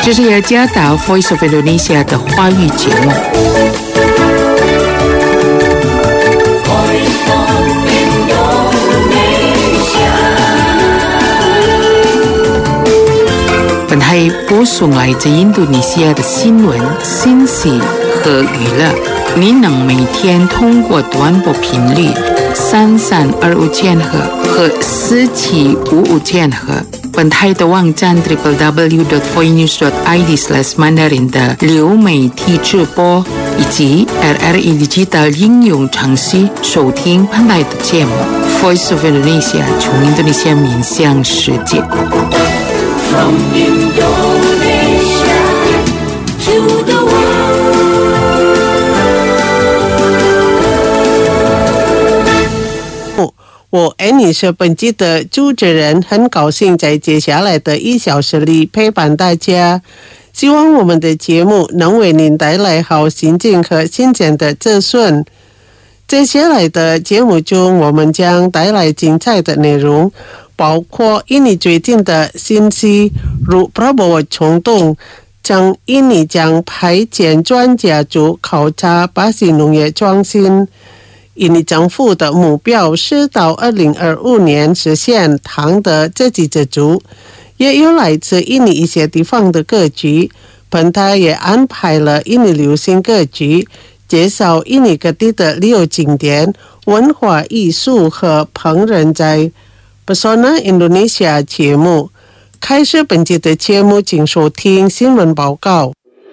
这是雅加达 Voice of Indonesia 的华语节目。本台播送来自印度尼西亚的新闻、信息和娱乐。你能每天通过短波频率3325千赫和4755千赫，本台的网站 www.voinews.id/mandarin 的流媒体直播，以及 RRI Digital 应用程序收听本台的节目。Voice of Indonesia 从印度尼西亚面向世界。From Indonesia to the world。我Annie是本期的主持人，很高兴在接下来的1小时里陪伴大家。希望我们的节目能为您带来好心情和新鲜的资讯。接下来的节目中，我们将带来精彩的内容，包括印尼最近的信息，如Prabowo总统印尼将派遣专家组考察巴西农业创新。印尼政府的目标是到2025年实现糖的自给自足，也有来自印尼一些地方的歌曲。本台也安排了印尼流行歌曲，介绍印尼各地的旅游景点、文化艺术和烹饪在 Pesona Indonesia 节目。开始本期的节目，请收听新闻报告。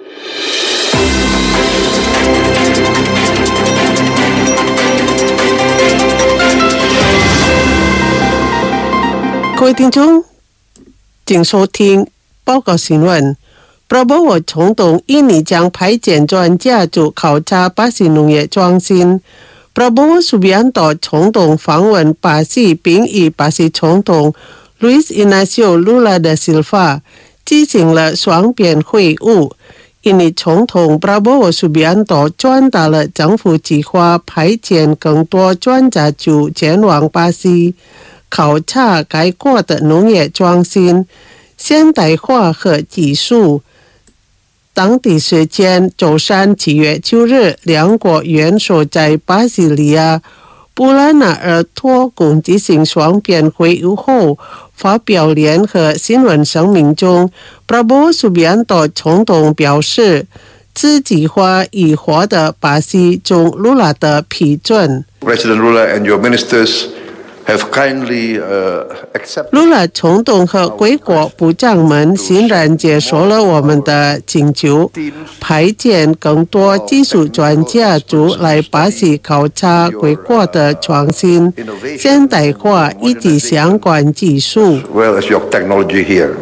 各位听众，请收听报告新闻。Prabowo总统印尼将派遣专家组考察巴西农业创新。Prabowo Subianto 总统访问巴西，并与巴西总统 Luiz Inácio Lula da Silva 进行了双边会晤。印尼总统 Prabowo Subianto 传达了政府计划派遣更多专家组前往巴西，考察该国的农业创新、现代化和技术。当地时间周三7月9日，两国元首在巴西利亚布拉纳尔托共进行双边会晤后，发表联合新闻声明中， Prabowo Subianto 总统表示，此计划已获得巴西总卢拉的批准。 President Lula and your ministers have kindly accepted. 卢拉总统和归国部长们欣然接受了我们的请求，派遣更多技术专家组来巴西考察归国的创新、现代化以及相关技术。 Well as your technology here.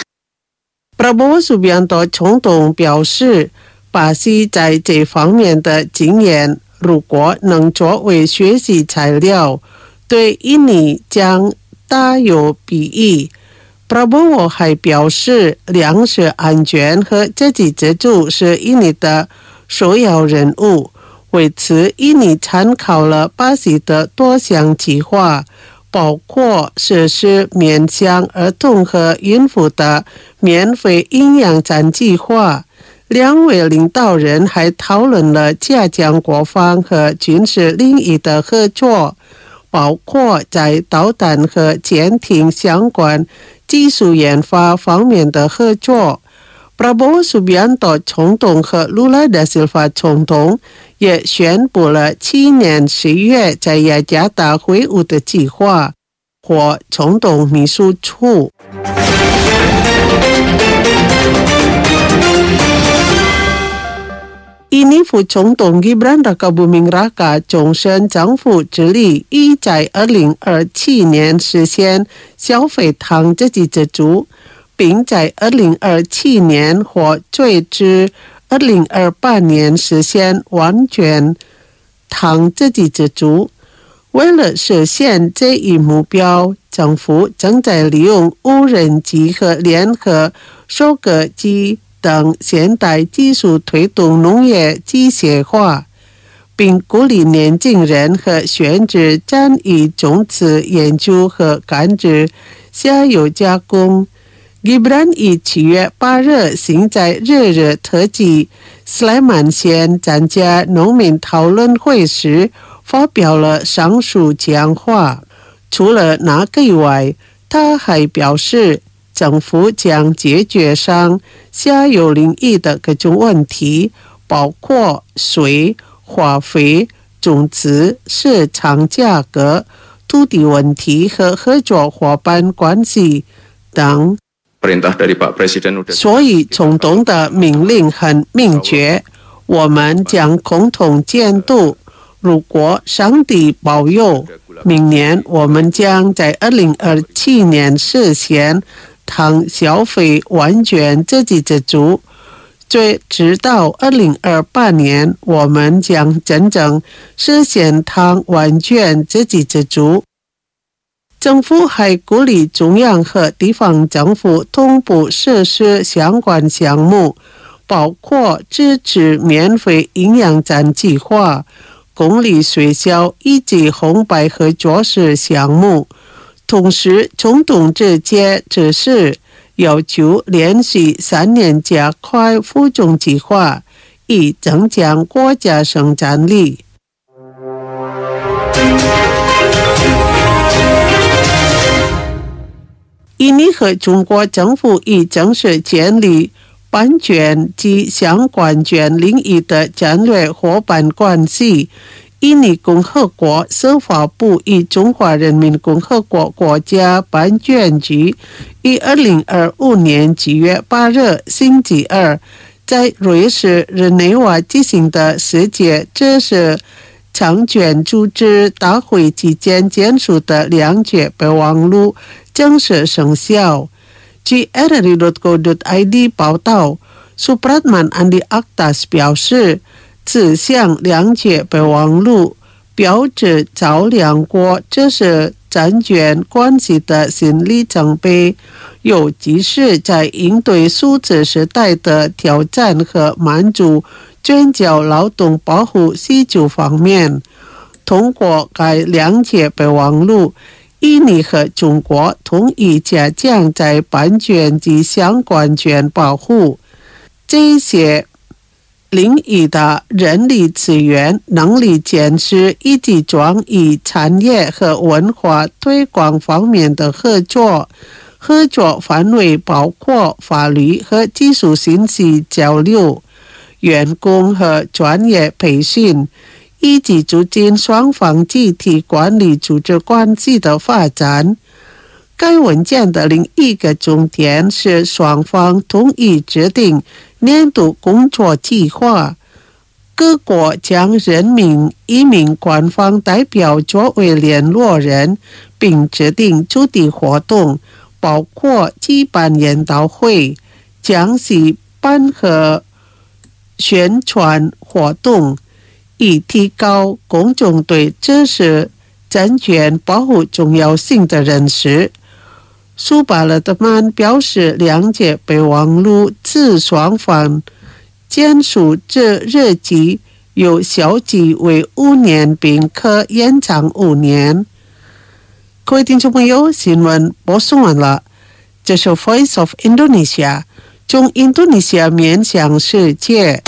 Prabowo Subianto 总统表示，巴西在这方面的经验，如果能作为学习材料，对印尼将大有裨益。Prabowo 还表示，粮食安全和自给自足是印尼的首要任务。为此，印尼参考了巴西的多项计划，包括实施面向儿童和孕妇的免费营养餐计划。两位领导人还讨论了加强国防和军事领域的合作，包括在导弹和潜艇相关技术研发方面的合作。Prabowo Subianto 总统和 Lula da Silva 总统也宣布了去年10月在雅加达会晤的计划，或总统秘书处。印尼副总统 Gibran Rakabuming Raka 重申政府致力于在2027年实现消费糖自给自足，并在2027年或最至2028年实现完全糖自给自足。为了实现这一目标，政府正在利用无人机和联合收割机等现代技术推动农业机械化，并鼓励年轻人和选址参与种子研究和甘蔗下游加工。 Gibran 以7月8日行在热热特辑斯莱曼县参加农民讨论会时发表了上述讲话。除了那个以外，他还表示政府将解决上下游领域的各种问题，包括水、化肥、种子、市场价格、土地问题和合作伙伴关系等。所以总统的命令很明确，我们将共同监督，如果上帝保佑，明年我们将在2027年实现糖消费完全自给自足，直到2028年我们将真正实现糖完全自给自足。政府还鼓励中央和地方政府同步实施相关项目，包括支持免费营养餐计划、公立学校以及红白合作社项目。同时，总统直接指示要求连续3年加快负重计划，以增强国家生产力。印尼和中国政府已正式建立版权及相关权领域的战略伙伴关系。印尼共和国司法部与中华人民共和国国家版权局于2025年7月8日星期二在瑞士日内瓦举行的世界知识产权组织大会期间签署的两届备忘录正式生效。据 rri.co.id 报道， Supratman Andi Aktas 表示，此项两届备忘录标志着两国知识产权关系的新里程碑，尤其是在应对数字时代的挑战和满足全球劳动保护需求方面。通过该两届备忘录，印尼和中国同意加强在版权及相关权保护这些领域的人力资源、能力建设以及专业产业和文化推广方面的合作。合作范围包括法律和技术信息交流、员工和专业培训，以及促进双方集体管理组织关系的发展。该文件的另一个重点是双方同意制定年度工作计划，各国将任命一名官方代表作为联络人，并制定主题活动，包括举办研讨会、讲习班和宣传活动，以提高公众对知识产权保护重要性的认识。苏巴勒德曼表示，两届备忘录自双方签署之日起有效期为5年，并可延长5年。各位听众朋友，新闻播送完了，这是 Voice of Indonesia， 从印度尼西亚面向世界。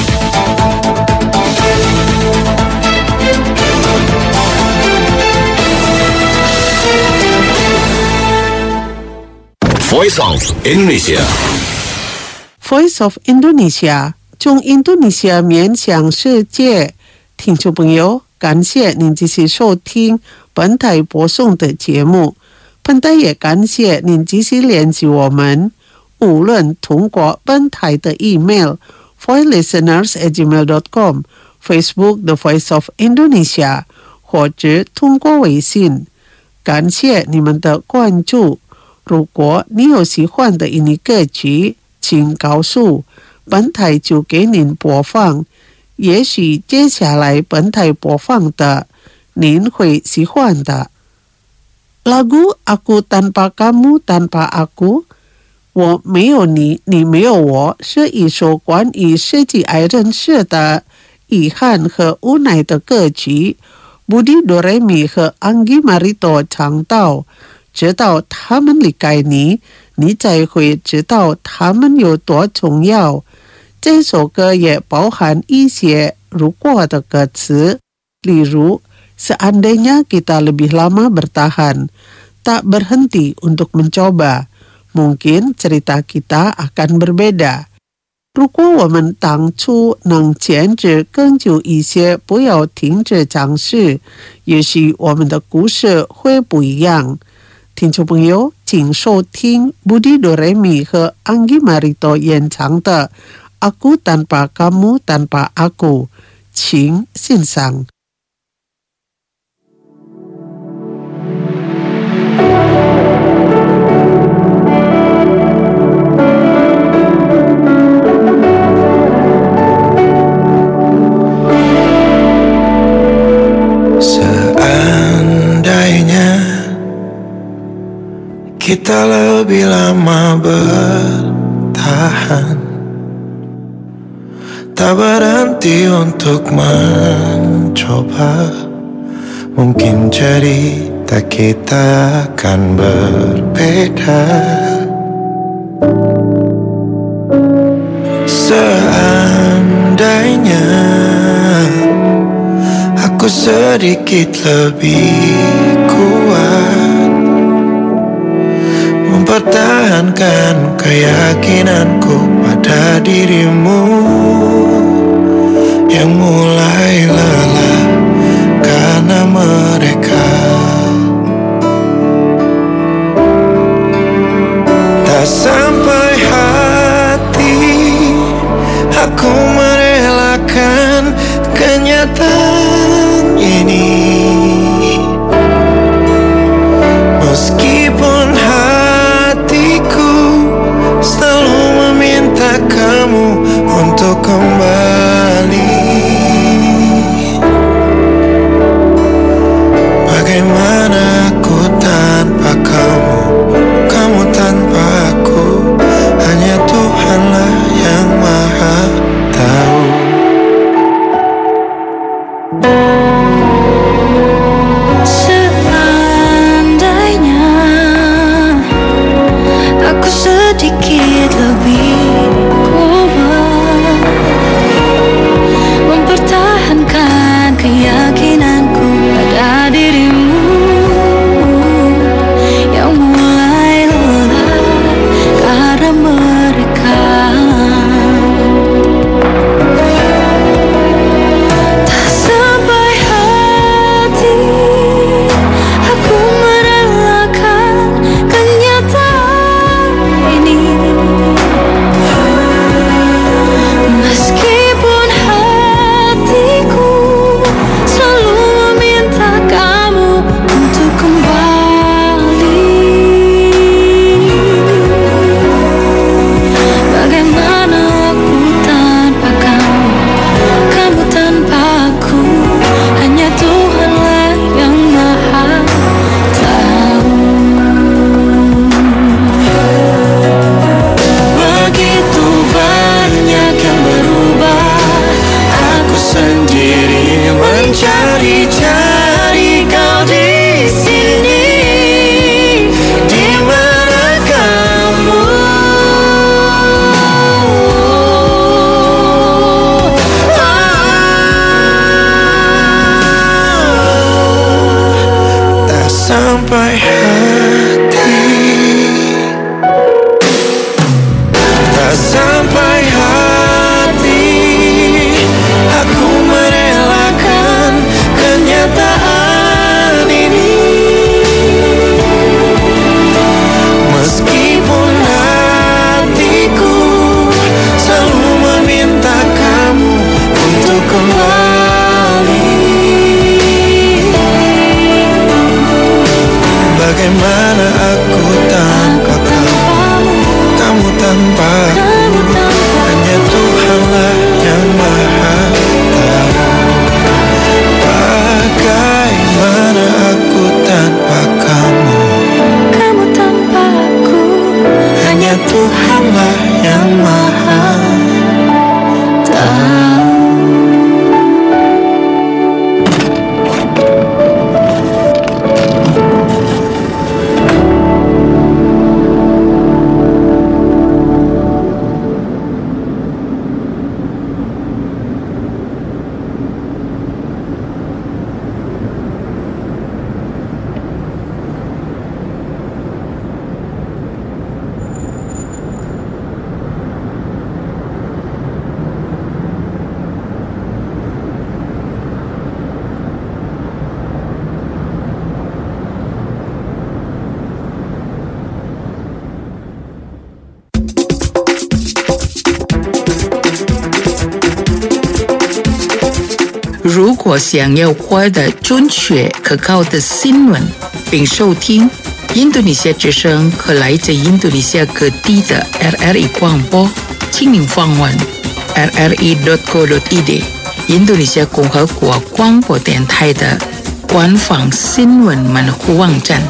Voice of Indonesia， Voice of Indonesia， 从印度尼西亚面向世界。听众朋友，感谢您继续收听本台播送的节目，本台也感谢您继续联系我们，无论通过本台的 email voicelisteners@gmail.com、 Facebook The Voice of Indonesia， 或者通过微信。感谢你们的关注。如果你有喜欢的印尼歌曲，请告诉本台就给您播放。也许接下来本台播放的您会喜欢的。Lagu Aku Tanpa Kamu Tanpa Aku， 我没有你，你没有我，是一首关于失去爱人时的遗憾和无奈的歌曲。Budi Doremi 和 Anggi Marito 唱到，直到他们离开你， 你才会知道它们有多重要。这首歌也包含一些如果的歌词，例如 seandainya kita lebih lama bertahan, tak berhenti untuk mencoba, mungkin cerita kita akan berbeda. 如果我们当初能坚持更久一些，不要停止尝试，也许我们的故事会不一样。听众朋友，请收听 Budi Doremi 和 Anggi Marito 演唱的 Aku Tanpa Kamu Tanpa Aku， 请欣赏。 Kita lebih lama bertahan, tak berhenti untuk mencoba, mungkin cerita kita akan berbeda. Seandainya aku sedikit lebih kuat mempertahankan keyakinanku pada dirimu yang mulai lelah karena mereka tak sampai hati. Aku merelakan kenyataan ini, meskipun selalu meminta kamu untuk kembali. Bagaimana aku tanpa kamu, kamu tanpa aku, hanya Tuhanlah yang maha tahu. Sedikit lebih kuat mempertahankan keyakinanku pada dirimu yang mulai lelah karena mereka tak sampai hati. Aku merelakan kenyataan ini, 如果想要获得准确可靠的新闻，并收听印度尼西亚之声和来自印度尼西亚各地的 RRI 广播，请您访问 rri.co.id 印度尼西亚共和国广播电台的官方新闻门户网站。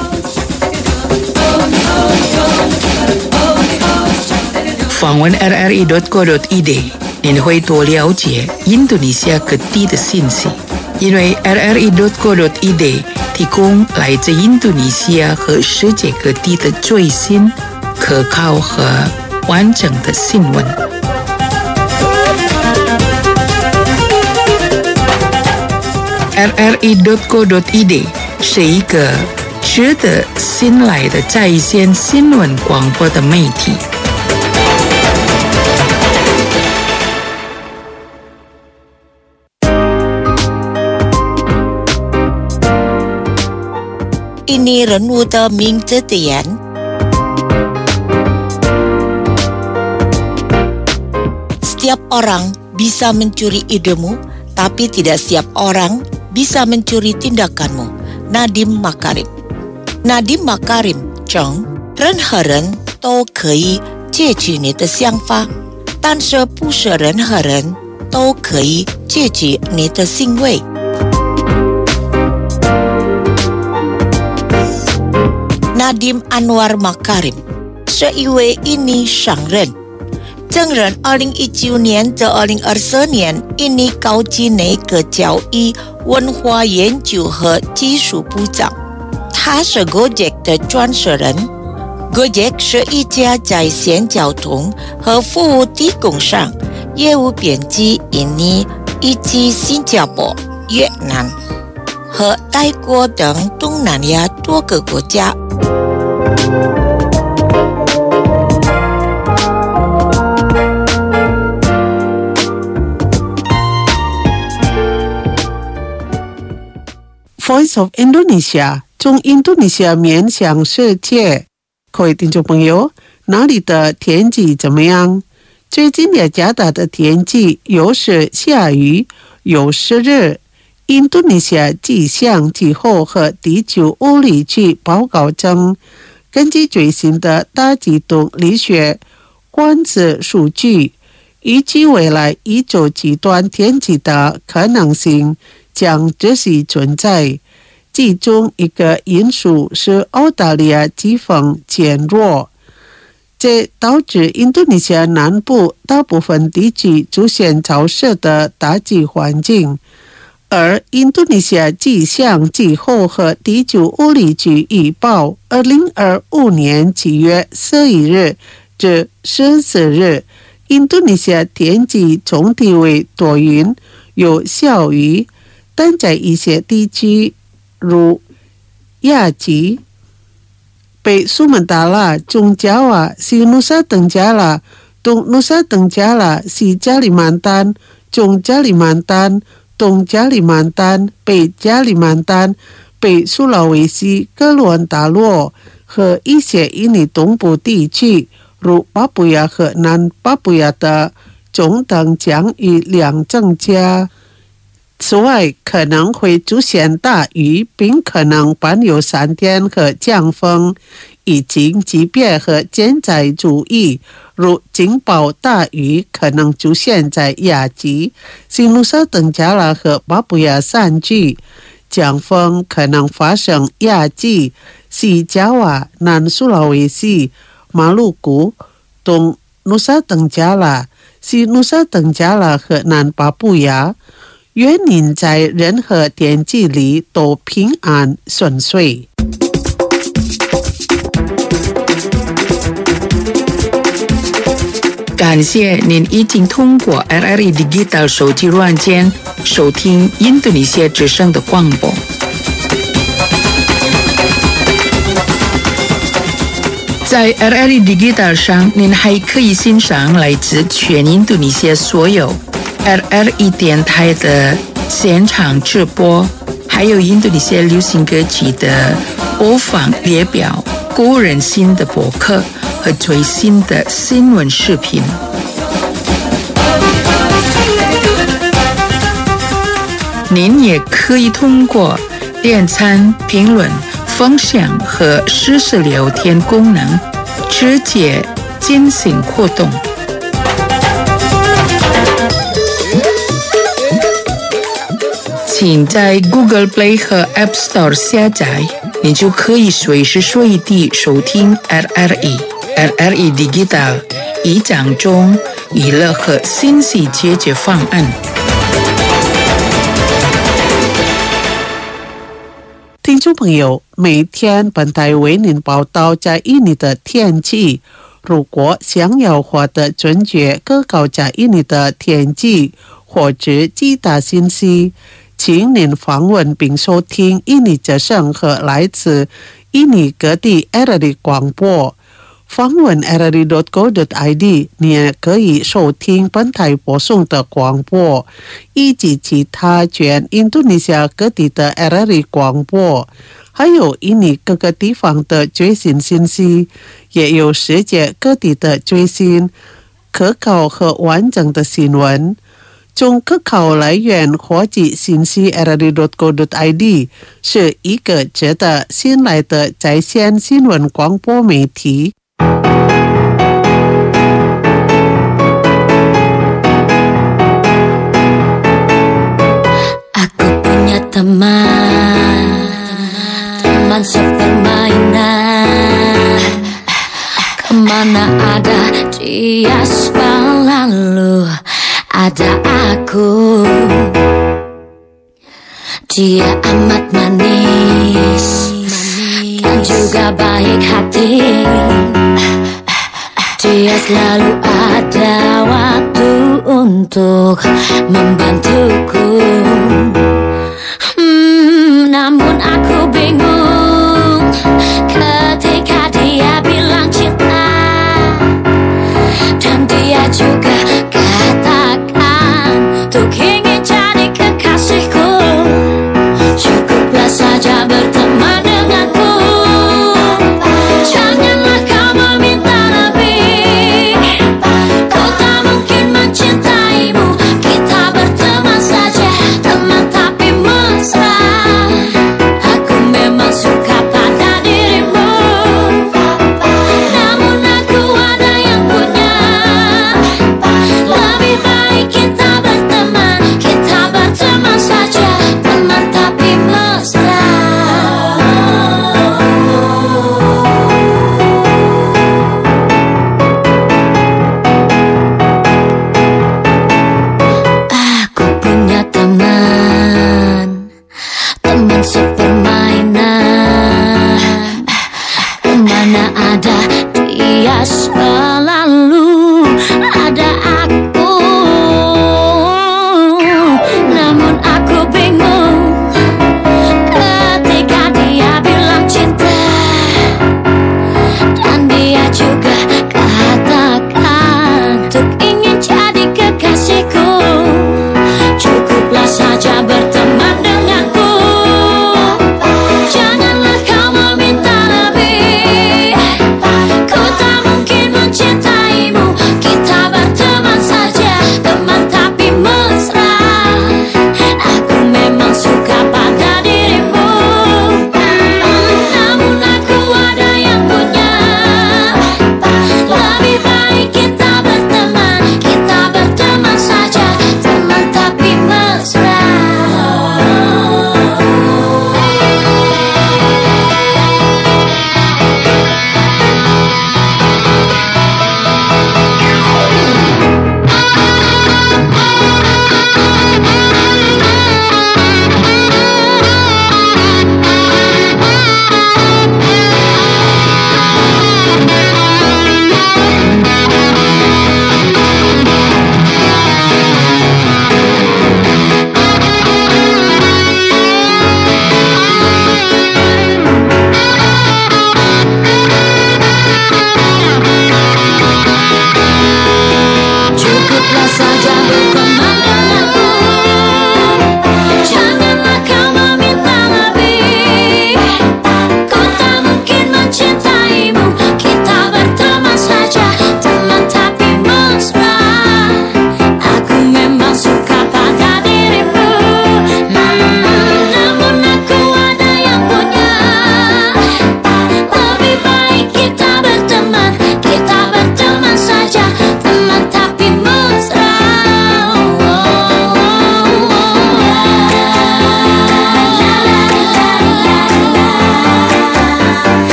访问 rri.co.id 您会多了解印度尼西亚各地的信息，因为 rri.co.id 提供来自印度尼西亚和世界各地的最新、可靠和完整的新闻。rri.co.id 是一个值得信赖的在线新闻广播的媒体。 Ini renu de Ming Zetian. Setiap orang bisa mencuri idemu, tapi tidak setiap orang bisa mencuri tindakanmu. Nadiem Makarim. Nadiem Makarim称任何人都可以窃取你的想法，但是不是任何人都可以窃取你的行为。Nadiem Anwar Makarim 是一位印尼商人，曾任2019年至2024年印尼高级内阁教育、文化研究和技术部长。他是 Gojek 的创始人。Gojek 是一家在线交通和服务提供商，业务遍及印尼以及新加坡、越南和泰国等东南亚多个国家。 Voice of Indonesia 从印度尼西亚面向世界。各位听众朋友，哪里的天气怎么样？最近雅加达的天气有时下雨，有时热。印度尼西亚气象、气候和地球物理局报告称，根据最新的大气动力学观测数据，预计未来一周极端天气的可能性将持续存在。其中一个因素是澳大利亚季风减弱，这导致印度尼西亚南部大部分地区出现潮湿的大气环境。而印度尼西亚气象、气候和地球物理局预报2025年7月11日至14日，印度尼西亚天气总体为多云，有小雨，但在一些地区如亚吉、北苏门答腊、中加瓦、西努沙登加拉、东努沙登加拉、西加里曼丹、中加里曼丹、东加里曼丹、北加里曼丹、北苏拉维西、哥伦达大陆和一些印尼东部地区，如巴布亚和南巴布亚的中等降雨量增加。此外，可能会出现大雨，并可能伴有闪电和强风，以及级别和减灾注意，如警报大雨可能出现在亚吉、西努沙登加拉和巴布亚山区，强风可能发生亚吉、西加瓦、南苏拉维西、马鲁古、东努沙登加拉、西努沙登加拉和南巴布亚。愿您在任何天气里都平安顺遂。 感谢您已经通过 RRI Digital 手机软件收听印度尼西亚之声的广播。在 RRI Digital 上，您还可以欣赏来自全印度尼西亚所有RRI 电台的现场直播，还有印度尼西亚流行歌曲的播放列表、个人新的博客和最新的新闻视频。 您也可以通过点赞、评论、分享和实时聊天功能直接进行互动。请在 Google Play 和 App Store 下载，你就可以随时随地收听 RRI Digital 一讲中娱乐和信息解决方案。 听众朋友，每天本台为您报道在印尼的天气。如果想要获得准确可靠在印尼的天气或者其他信息，请您访问并收听印尼之声和来自印尼各地 RRI 广播。访问 rri.co.id， 你也可以收听本台播送的广播，以及其他全印度尼西亚各地的 RRI 广播，还有印尼各个地方的最新信息，也有世界各地的最新、可靠和完整的新闻。从可靠来源获取信息 rri.co.id 是一个值得信赖的在线新闻广播媒体。 Aku punya teman sepermainan. Kemana ada dia selalu ada aku. Dia amat manis dan juga baik hati. Dia selalu ada waktu untuk membantuku. Namun aku bingung ketika dia bilang cinta, dan dia juga katakan untuk ingin jadi kekasihku. Cukuplah saja berteman denganku, janganlah kau meminta lebih. Ku tak mungkin mencintaimu, kita berteman saja, teman tapi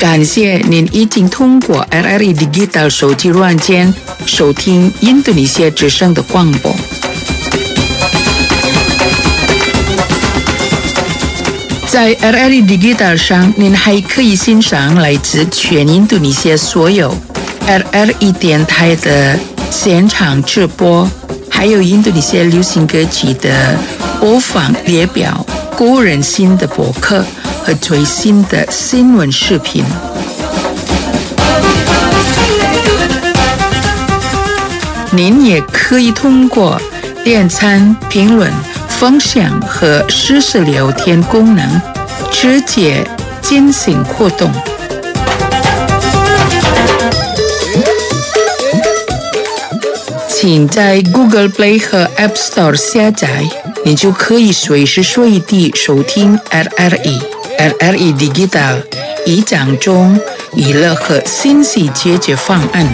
感谢您已经通过 RRI Digital 手机软件收听印度尼西亚之声的广播。在 RRI Digital 上，您还可以欣赏来自全印度尼西亚所有 RRI 电台的现场直播，还有印度尼西亚流行歌曲的播放列表、个人新的博客和最新的新闻视频。您也可以通过点赞、评论、分享和实时聊天功能直接进行互动。请在 Google Play 和 App Store 下载，你就可以随时随地收听 RRI Digital 一讲中娱乐和信息解决方案。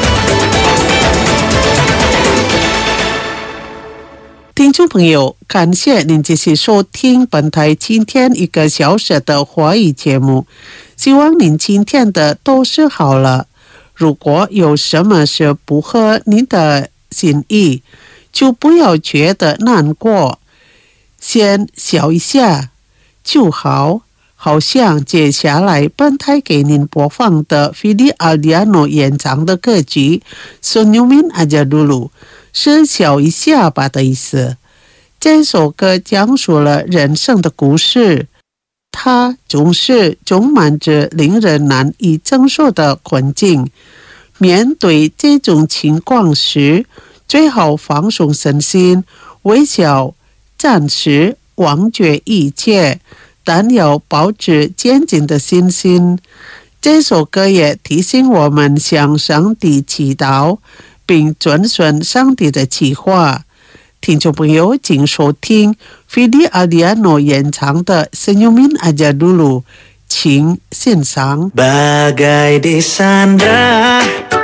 听众朋友，感谢您继续收听本台今天1个小时的华语节目，希望您今天的都是好了。如果有什么是不合您的心意，就不要觉得难过，先笑一下就好。好像接下来本台给您播放的菲利阿里亚诺演唱的歌曲 Senyumin Aja Dulu 是笑一下吧的意思。这首歌讲述了人生的故事，它总是充满着令人难以承受的困境。面对这种情况时，最好放松身心，微笑，暂时忘却一切，但要保持坚定的信心。这首歌也提醒我们向上帝祈祷，并遵循上帝的计划。听众朋友，请收听菲利阿里亚诺演唱的 Senyumin Aja Dulu， 请欣赏。 Bagai disandra,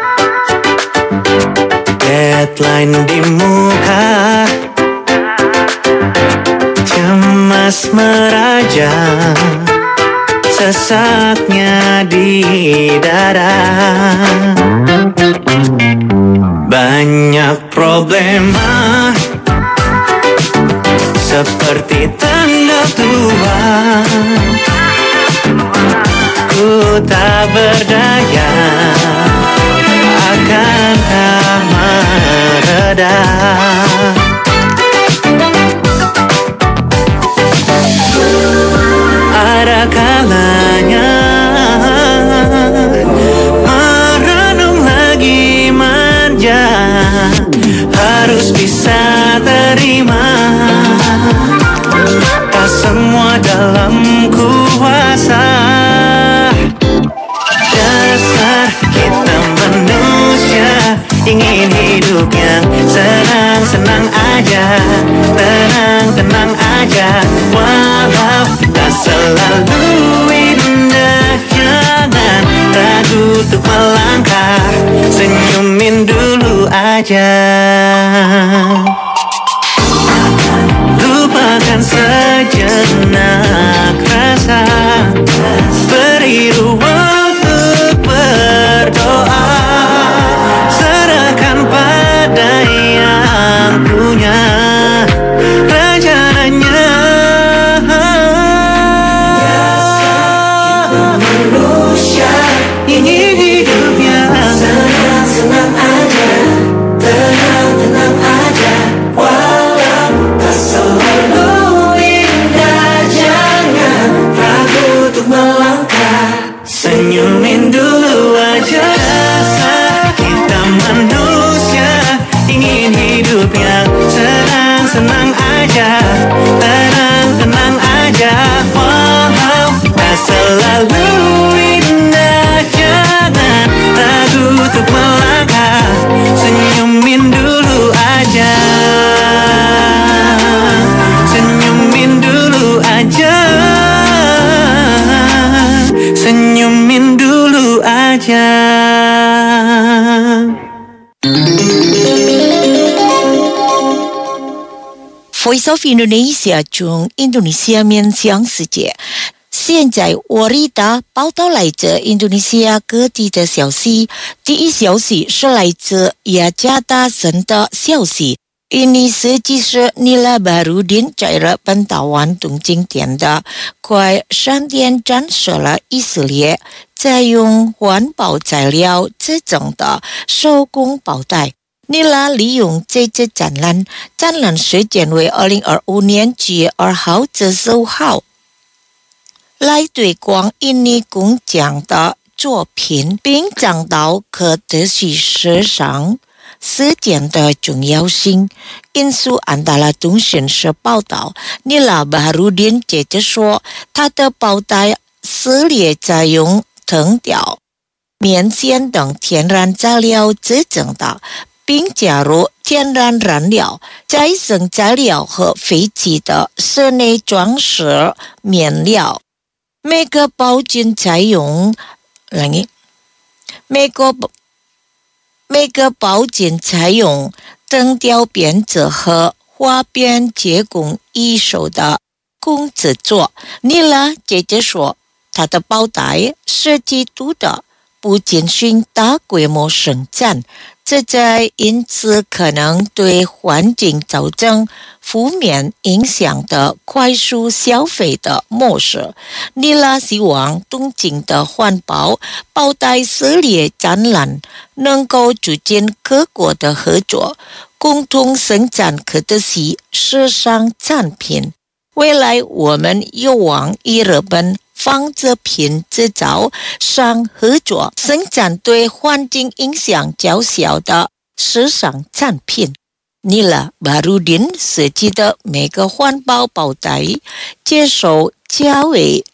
deadline di muka, cemas meraja, sesaknya di dada. Banyak problema seperti tanggal tua, ku tak berdaya, akankah mereda? Ada kalanya merenung lagi manja, harus bisa terima, tak semua dalam kuasa. Dasar kita manusia ingin hidup yang senang-senang aja, tenang-tenang aja, walau tak selalu indah. Jangan ragu untuk melangkah, senyumin dulu aja. Lupakan sejenak rasa, beri ruang untuk berdoa, serahkan pada yang punya rencananya. Manusia ingin hidupnya senang-senang aja, tenang-tenang aja, walau tak selalu indah. Jangan ragu untuk melangkah, senyumin dulu aja. Kita manusia ingin hidup yang senang-senang aja, tenang-tenang aja, walau tak selalu indah. Jangan ragu untuk melangkah, senyumin dulu aja, senyumin dulu aja, senyumin dulu aja. Voice of Indonesia 中印度尼西亚面向世界， 现在Warita报道来自印度尼西亚各地的消息。第一消息是来自雅加达省的消息。Ini设计师尼拉巴鲁丁在日本岛湾东京店的快3天展示了以色列在用环保材料制成的手工包袋。尼拉利用这次展览时间为2025年9月2号至15号，来推广印尼工匠的作品，并讲到可持续时尚实践的重要性。因素安达拉通讯社报道，尼拉巴鲁丁接着说，他的包袋撕裂在用藤条、棉线等天然材料制成的，并加入天然燃料、再生材料和废弃的室内装饰面料。每个包件采用灯雕编织和花边结工艺术的工制作。尼拉接着说，他的包袋设计度的不仅仅大规模生产，这在因此可能对环境造成负面影响的快速消费的模式。尼拉希望东京的环保包袋撕裂展览能够促进各国的合作，共同生产可持续时尚产品。未来我们有望与日本纺织品制造商合作，生产对环境影响较小的时尚产品。尼拉巴鲁丁设计的每个环保包袋接受价为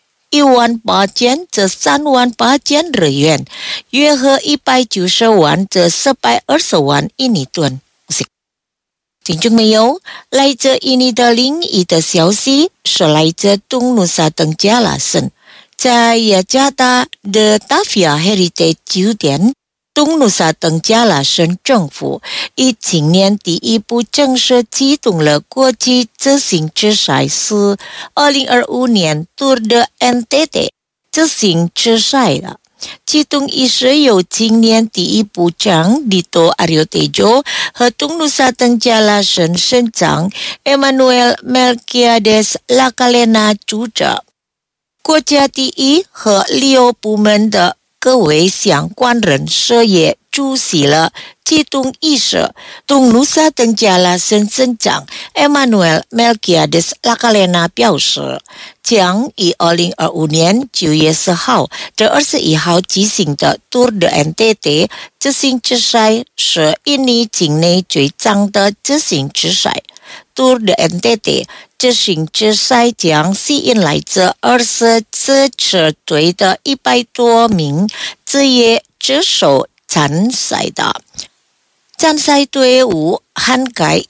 18000至38000日元，约合190万至420万印尼盾。听众朋友，来自印尼的另一的消息是来自东努沙登加拉省，在雅加达的Tavia Heritage酒店，东努沙登加拉省政府以今年第一步正式启动了国际自行车赛事2025年 Tour de NTT 自行车赛了。其中仪式由今年第一部长Dito Aryo Tejo 和东努沙登加拉省省长 Emmanuel Melquiades Lacalena 主责。国家第一和旅游部门的各位相关人士也出席了启动仪式。东努沙登加拉省省长 Emmanuel Melquiades Lacalena 表示，将于2025年9月10号至21号举行的 Tour de NTT 自行车赛是印尼境内最长的自行车赛。Tour de NTT 自行车赛将吸引来自20支车队的100多名职业车手参赛的。参赛队伍涵盖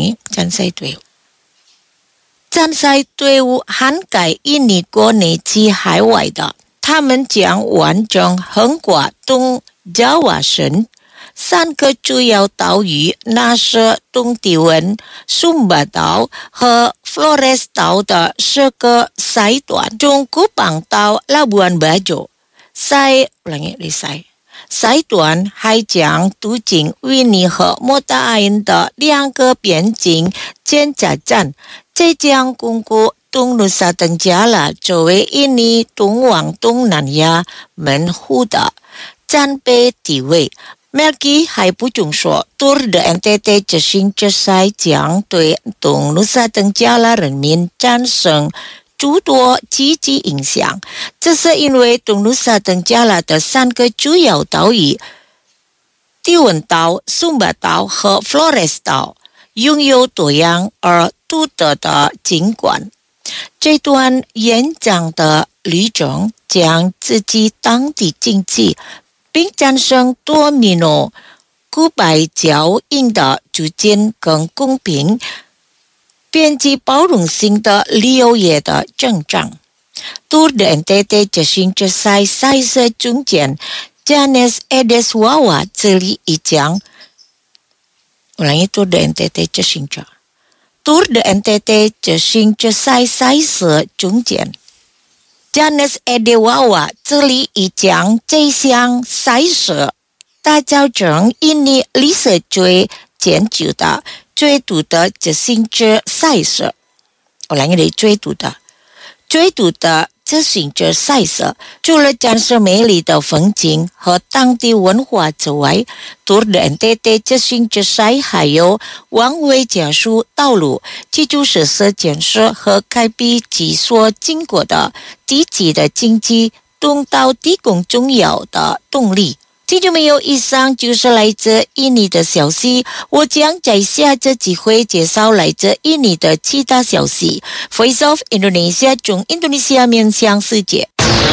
印尼国内及海外的，他们将完整横跨东爪哇省3个主要岛屿，那是东帝汶、苏巴岛和 Flores 岛的10个赛段，从古邦到Labuan Bajo。赛段还将途经维尼和莫达恩的2个边境检查站，这将巩固东努沙登加拉作为印尼通往东南亚门户的战备地位。Melky 还补充说， Tour de NTT 自行车赛将对东努沙登加拉人民产生诸多积极影响，这是因为东努沙登加拉的3个主要岛屿帝汶岛、苏巴岛和 Flores 岛拥有多样而独特的景观。这段延长的旅程将刺激当地经济，并产生多米诺骨牌效应的促进更公平、边际包容性的旅游业的增长。Tour de NTT 自行车赛赛事中间 Janes Edeswawa 这里一讲Tour de NTT 自行车 Tour de NTT 自行车赛赛事中间 Janes Edewawa 这里已将这项赛事打造成印尼历史最艰巨的追逐的自行车赛事。我来给你追逐的自行车赛事，除了展示美丽的风景和当地文化之外， Tour de NTT 自行车赛还有往回加速道路、基础设施建设和开辟其所经过的地级的经济动到提供重要的动力。听众朋友，以上就是来自印尼的消息，我将在下次机会介绍来自印尼的其他消息。Voice of Indonesia 从印度尼西亚面向世界。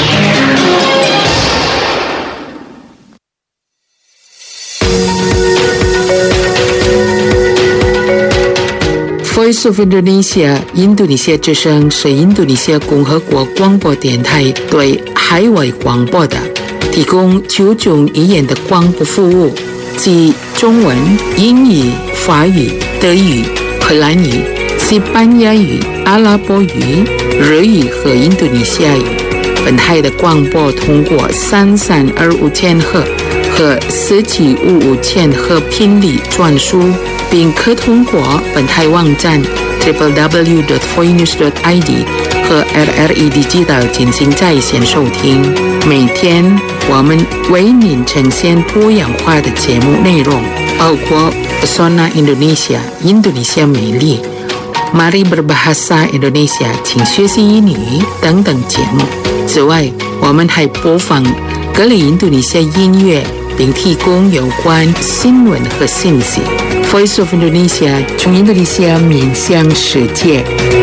Voice of Indonesia 印度尼西亚之声是印度尼西亚共和国广播电台对海外广播的提供9种语言的广播服务，即中文、英语、法语、德语、荷兰语、西班牙语、阿拉伯语、日语和印度尼西亚语。本台的广播通过3325千赫和4755千赫频率转输，并可通过本台网站 www.voinews.id 和 RRI Digital 进行在线收听。每天我们为您呈现多样化的节目内容，包括 Pesona Indonesia 印度尼西亚美丽、Mari Berbahasa Indonesia 请学习英语等等节目。此外，我们还播放各类印度尼西亚音乐，并提供有关新闻和信息。Voice of Indonesia 从印度尼西亚面向世界。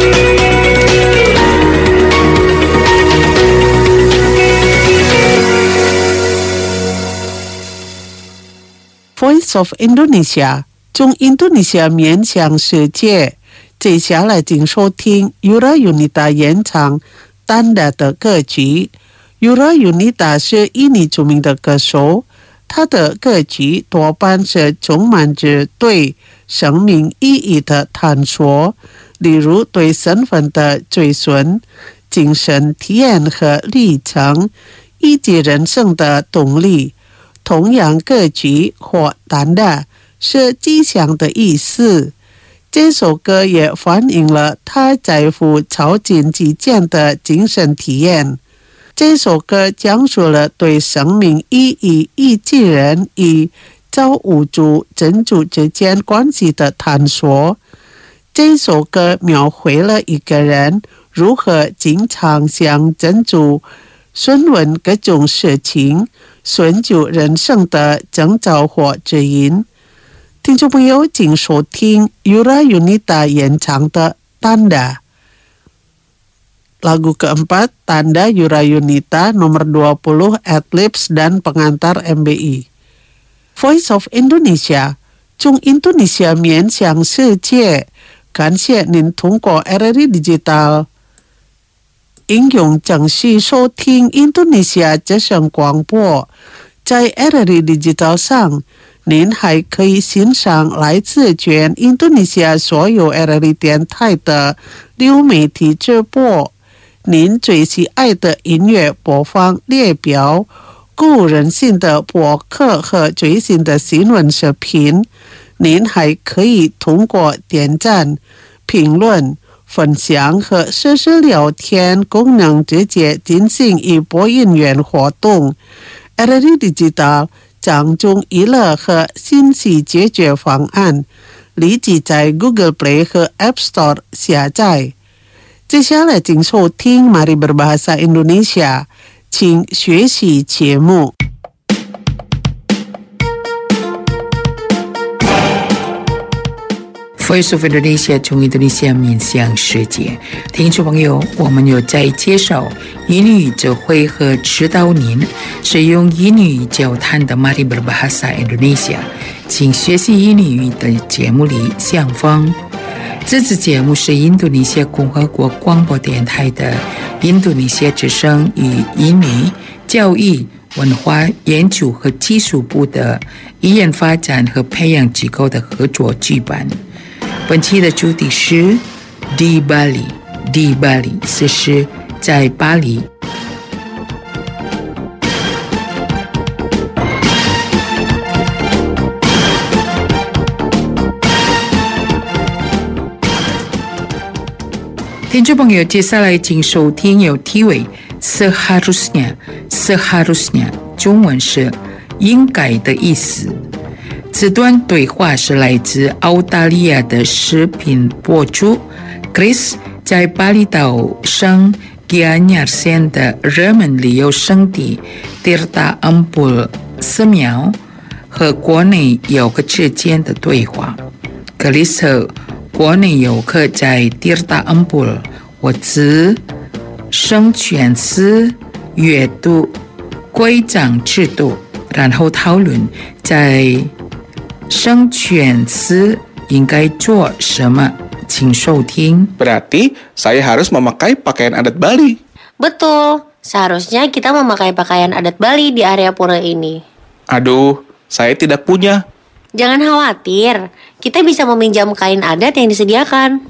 Voice of Indonesia 从印度尼西亚面向世界。接下来请收听 Yura Yunita 演唱 Tanda 的歌曲。Yura Yunita 是印尼著名的歌手，他的歌曲多半是充满着对生命意义的探索，例如对身份的追寻、精神体验和历程，以及人生的动力。同样，歌曲或Tanda是吉祥的意思。这首歌也反映了他在乎超进极简的精神体验。这首歌讲述了对生命意义以及人与造物主真主之间关系的探索。这首歌描绘了一个人如何经常向真主询问各种事情，寻求人生的征兆或指引。听众朋友，请收听 Yura Yunita 演唱的 Tanda。 Lagu keempat, Tanda Yura Yunita nomor 20 Adlibs dan pengantar MBI. Voice of Indonesia 从印度尼西亚面向世界。感谢您通过 RRI Digital 应用程序收听印度尼西亚之声广播。在 RRI Digital 上，您还可以欣赏来自全印度尼西亚所有 RRI 电台的流媒体直播。您最喜爱的音乐播放列表、鼓舞人心的播客和最新的新闻视频。您还可以通过点赞、评论、分享和实时聊天功能直接进行与播音员活动。RRI Digital 掌中娱乐和信息解决方案，立即在 Google Play 和 App Store 下载。接下来请收听 Mari Berbahasa Indonesia 请学习节目。 Voice of Indonesia 从印度尼西亚面向世界。听众朋友，我们有在介绍英语教会和指导您使用英语交谈的 Mari Berbahasa Indonesia 请学习英语的节目里相逢。这次节目是印度尼西亚共和国广播电台的印度尼西亚之声与印尼教育、文化研究和技术部的语言发展和培养机构的合作举办。本期的主题是 Di Bali 是在巴黎。 听众朋友，接下来请收听有题为 Seharusnya 中文是应该的意思。这段对话是来自澳大利亚的视频博主 Chris 在巴厘岛省 Gianyar 县的热门旅游胜地 Tirta Empul 寺庙和国内游客之间的对话。Chris 和国内游客在 Tirta Empul 或者圣泉寺阅读规章制度，然后讨论在圣泉寺应该做什么。请收听。 Berarti saya harus memakai pakaian adat Bali. Betul, seharusnya kita memakai pakaian adat Bali di area pura ini. Aduh, saya tidak punya. Jangan khawatir, kita bisa meminjam kain adat yang disediakan.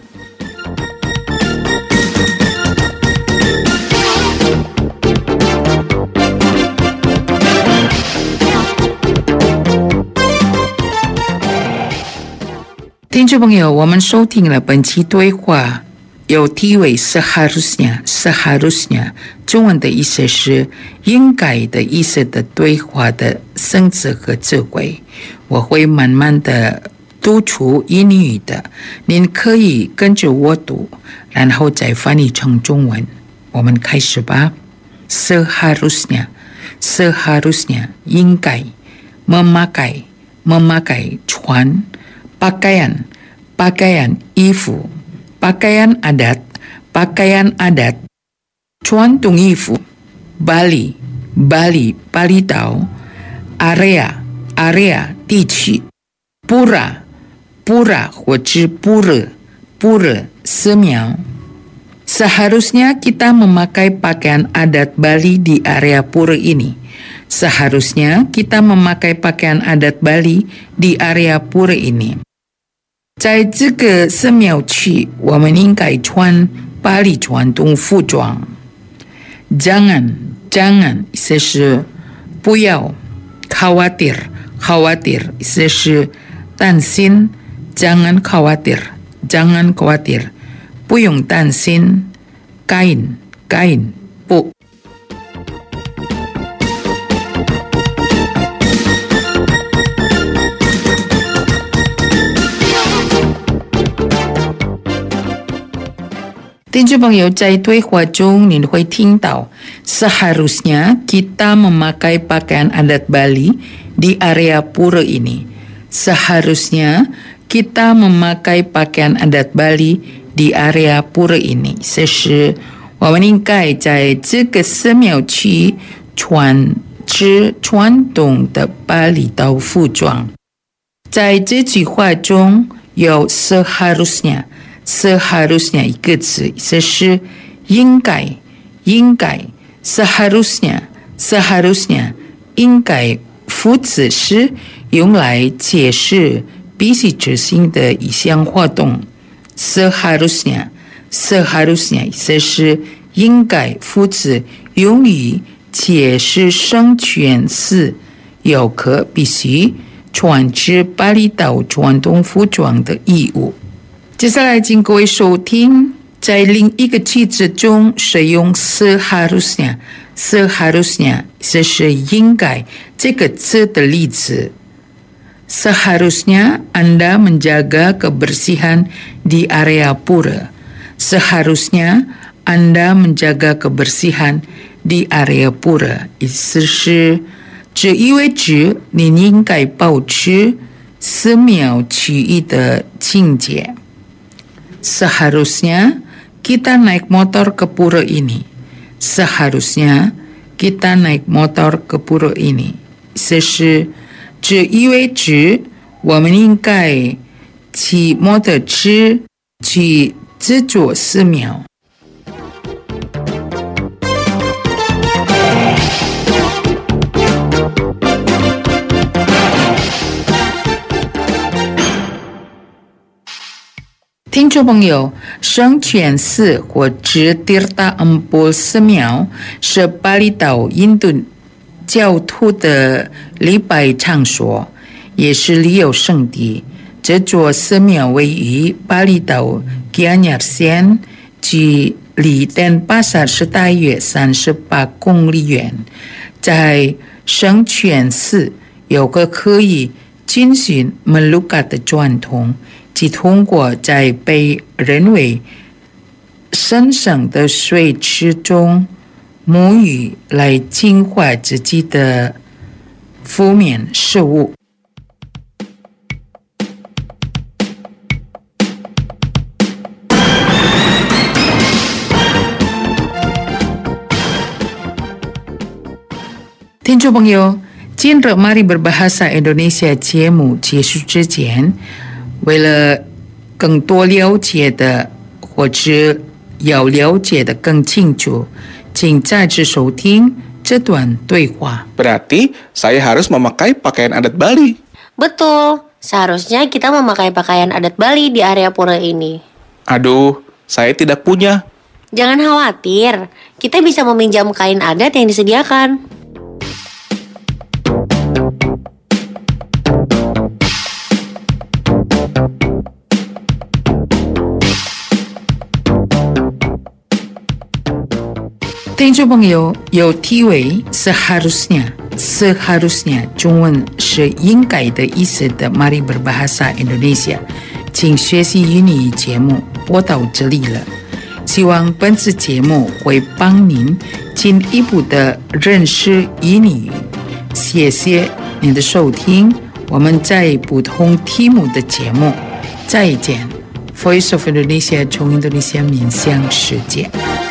听众朋友，我们收听了本期对话，有题为 Seharusnya 中文的意思是应该的意思的对话的生词和词汇。我会慢慢的读出英语的，您可以跟着我读，然后再翻译成中文。我们开始吧。Seharusnya 应该 memakai 穿 pakaian 衣服 pakaian adat 传统衣服 Bali 巴厘岛 area 地区 pura 或者 pura 寺庙 Seharusnya kita memakai pakaian adat Bali di area pura ini. Seharusnya kita memakai pakaian adat Bali di area pura ini. 在这个寺庙区，我们应该穿巴黎传统服装。Jangan 意思是不要 khawatir 意思是担心 jangan khawatir 不用担心 kain 布。听众朋友，在对话中您会听到 Seharusnya kita memakai pakaian adat Bali di area pura ini. Seharusnya kita memakai pakaian adat Bali di area pura ini. 这是我们应该在这个寺庙区穿传统的巴厘岛服装。在这句话中有 Seharusnya 一个词，这是应该 Seharusnya 应该副词是用来解释必须执行的一项活动。Seharusnya 这是应该副词用于解释圣泉寺游客必须穿着巴厘岛传统服装的义务。接下来请各位收听，在另一个句子中使用 Seharusnya 这是应该这个词的例子。Seharusnya Anda menjaga kebersihan di area pura. Seharusnya Anda menjaga kebersihan di area pura. 意思是这意味着你应该保持寺庙区域的清洁。Seharusnya kita naik motor ke pura ini. Seharusnya kita naik motor ke pura ini. 这是这意味着我们应该骑摩托车去这座寺庙。听众朋友，圣泉寺或者 Tirta Empul 寺庙是巴厘岛印度教徒的礼拜场所，也是旅游胜地。这座寺庙位于巴厘岛 Gianyar 县距离Denpasar是大约38公里远。在圣泉寺有个可以进行 Melukat 的传统，即通过在被认为神圣的水池中沐浴来净化自己的负面事物。听众朋友，今日 Mari Berbahasa Indonesia 节目结束之前，为了更多了解的或者要了解的更清楚，请再次收听这段对话。 Berarti saya harus memakai pakaian adat Bali. Betul, seharusnya kita memakai pakaian adat Bali di area pura ini. Aduh, saya tidak punya. Jangan khawatir, kita bisa meminjam kain adat yang disediakan. 听众朋友，有题为seharusnya 中文是应该的意思的 Mari Berbahasa Indonesia 请学习英语节目播到这里了，希望本次节目会帮您进一步的认识英语。谢谢您的收听，我们在不同题目的节目再见。Voice of Indonesia 从印度尼西亚面向世界。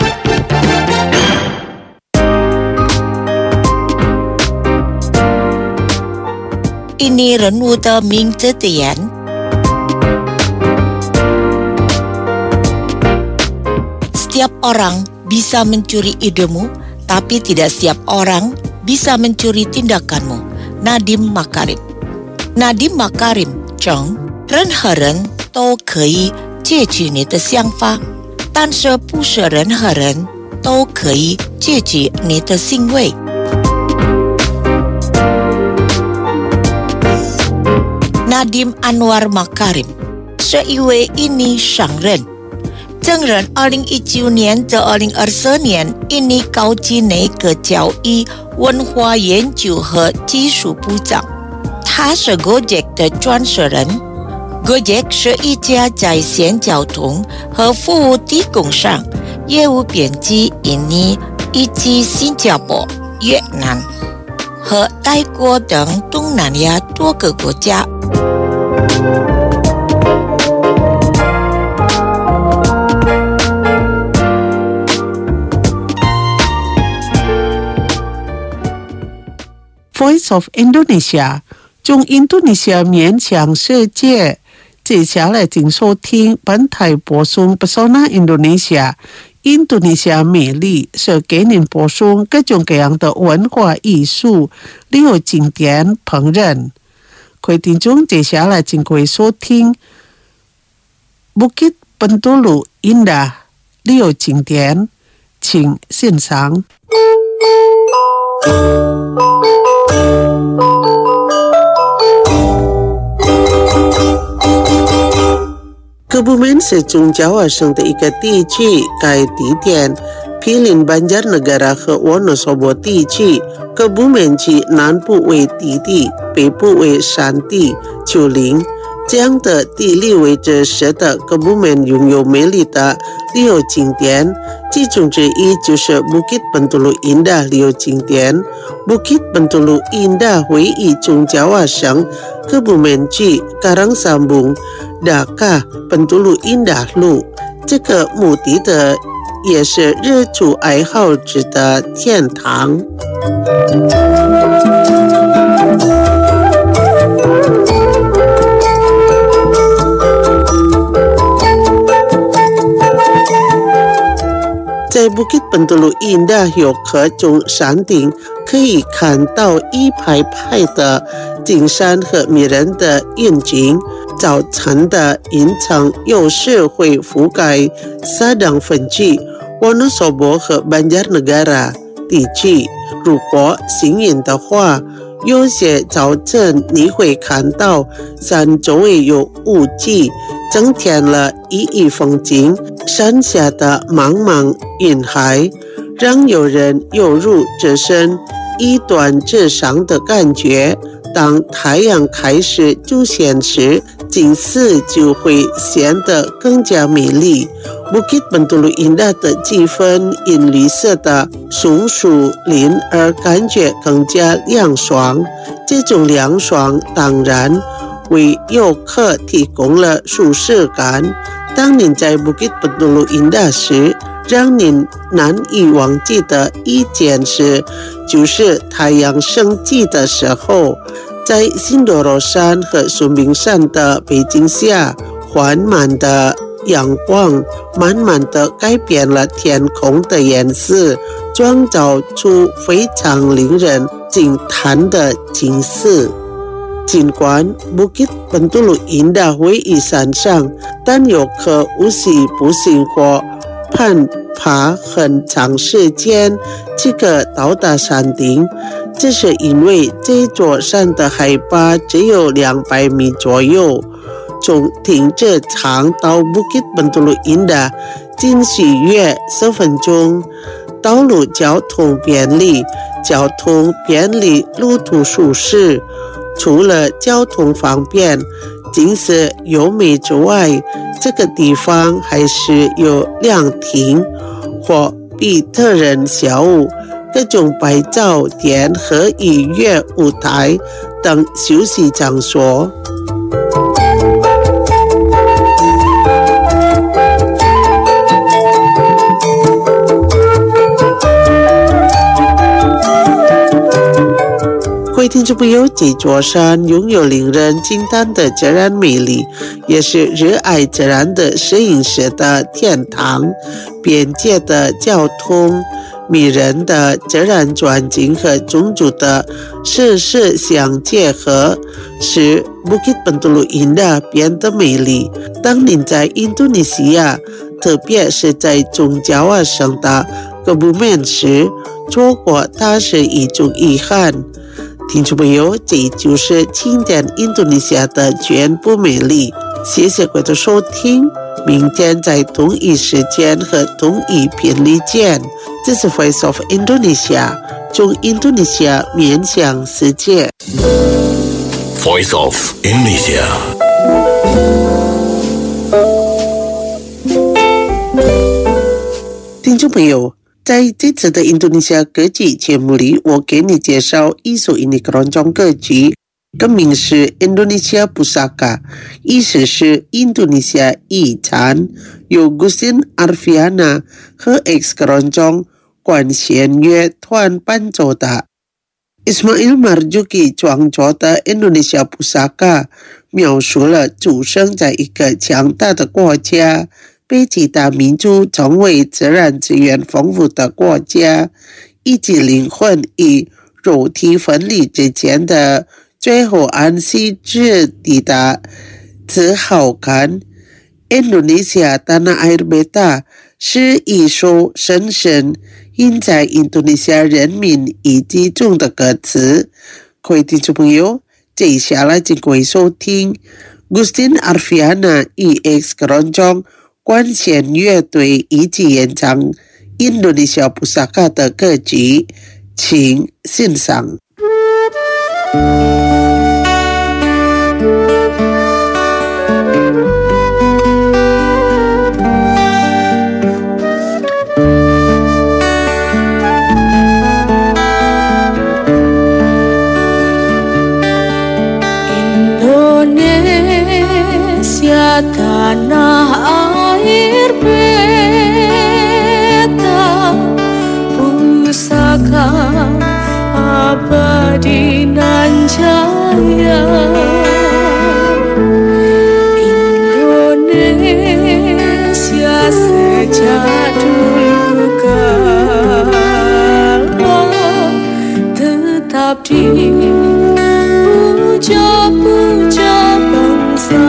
Ini Renwu de Ming Zetian. Setiap orang bisa mencuri idemu, tapi tidak setiap orang bisa mencuri tindakanmu. Nadiem Makarim. Nadiem Makarim 称任何人都可以借取你的想法，但是不是任何人都可以借取你的行为。Nadiem Anwar Makarim 是一位印尼商人，曾任2019年至2024年印尼高级内阁教育、文化研究和技术部长。他是 Gojek 的创始人。Gojek 是一家在线交通和服务提供商，业务遍及印尼以及新加坡、越南和泰国等东南亚多个国家。 Voice of Indonesia 从印度尼西亚面向世界。接下来请收听本台播送 Pesona Indonesia 印度尼西亚美丽是给您播送各种各样的文化艺术，旅游景点、烹饪。各位听众，接下来请各位收听 Bukit Bentulu Indah 旅游景点，请欣赏。Kebumen是中Jawa省的一个地区，该地点毗邻Banjarnegara和Wonosobo地区。Kebumen区南部为低地，北部为山地、丘陵。这样的地理位置使得 Kebumen 拥有美丽的旅游景点，其中之一就是 Bukit Bentulu Indah 旅游景点。Bukit Bentulu Indah 位于中Jawa省 Kebumen 区 Karangsambung Dhaka Bentulu Indah 路，这个目的地也是日出爱好者的天堂。在 Bukit Bentulu Indah 有棵从山顶可以看到一排排的金山和迷人的云景，早晨的云层有时会覆盖Sadang分区、Wonosobo 和Banjarnegara。 地区。如果幸运的话，有些早晨你会看到山周围有雾气，增添了熠熠风景。山下的茫茫云海，让有人有如置身一端之上的感觉。当太阳开始出现时，景色就会显得更加美丽。Bukit Bintulu Indah的气氛因绿色的松树林而感觉更加凉爽。这种凉爽当然为游客提供了舒适感。当您在 Bukit Bintulu Indah 时，让您难以忘记的一件事，就是太阳升起的时候，在新多罗山和孙明山的背景下，缓慢的阳光慢慢地改变了天空的颜色，创造出非常令人惊叹的景色。尽管 Bukit Bintulu Indah 位于山上，但游客无需步行或攀爬很长时间即可到达山顶，这是因为这座山的海拔只有200米左右。从停车场到 Bukit Bintulu Indah 仅需约10分钟，道路交通便利，路途舒适。除了交通方便，景色优美之外，这个地方还是有凉亭或比特人小屋、各种拍照店和音乐舞台等休息场所。各位听众朋友，这座山拥有令人惊叹的自然美丽，也是热爱自然的摄影师的天堂。便捷的交通、迷人的自然环境和种族的设施相结合，使 Bukit Bintulu Indah 变得美丽。当您在印度尼西亚，特别是在中加瓦省的Kebumen时，错过它是一种遗憾。听众朋友，这就是今天印度尼西亚的全部美丽。谢谢各位的收听，明天在同一时间和同一频率见。这是 Voice of Indonesia， 从印度尼西亚面向世界。 Voice of Indonesia。 听众朋友，在这次的印度尼西亚歌曲节目里，我给你介绍一首印尼keroncong歌曲，歌名是 Indonesia Pusaka， 意思是印度尼西亚遗产，由 Gustin Arfiana 和 X keroncong 管弦乐团伴奏的。Ismail Marzuki 创作的 Indonesia Pusaka 描述了出生在一个强大的国家，被其他民族称为自然资源丰富的国家，以及灵魂与肉体分离之间的最后安息之地的自豪感。Indonesia Tanah Air Beta 是一首深深印在印度尼西亚人民意志中的歌词。各位听众朋友，接下来请各位收听 Gustin Arfiana 与 X keroncong 管弦乐队一起演唱 Indonesia Pusaka 的歌曲，请欣赏。 Tanah air beta pusaka abadi nan jaya, Indonesia sejak dulu kala tetap dipuja-puja bangsa.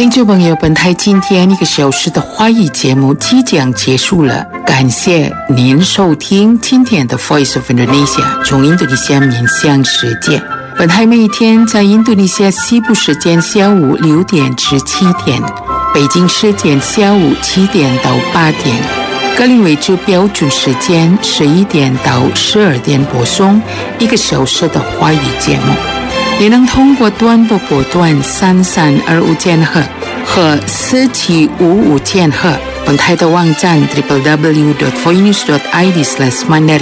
听众朋友，本台今天1个小时的华语节目即将结束了，感谢您收听今天的 Voice of Indonesia 从印度尼西亚面向世界。本台每天在印度尼西亚西部时间下午6点至7点，北京时间下午7点到8点，格林威治标准时间11点到12点播送1个小时的华语节目。也能通过短波波段3325千赫和4755千赫，本台的网站 www.voinews.id/mandarin